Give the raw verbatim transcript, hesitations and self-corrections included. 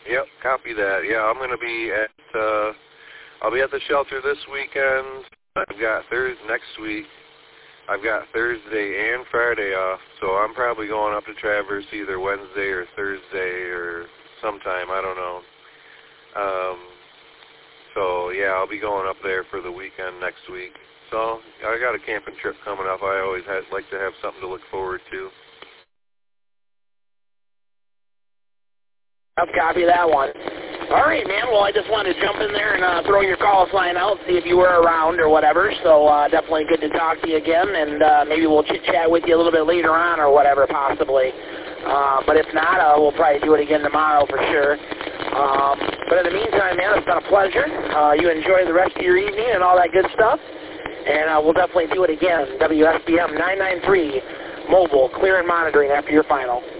Yep, copy that. Yeah, I'm going to be at, uh, I'll be at the shelter this weekend. I've got Thursday next week. I've got Thursday and Friday off, so I'm probably going up to Traverse either Wednesday or Thursday or sometime. I don't know. Um, so, yeah, I'll be going up there for the weekend next week. So I got a camping trip coming up. I always had, like to have something to look forward to. I'll copy that one. All right, man. Well, I just wanted to jump in there and uh, throw your call sign out, see if you were around or whatever. So uh, definitely good to talk to you again, and uh, maybe we'll chit-chat with you a little bit later on or whatever, possibly. Uh, but if not, uh, we'll probably do it again tomorrow for sure. Um, but in the meantime, man, it's been a pleasure. Uh, you enjoy the rest of your evening and all that good stuff. And uh, we'll definitely do it again. W S B M nine nine three, mobile, clear and monitoring after your final.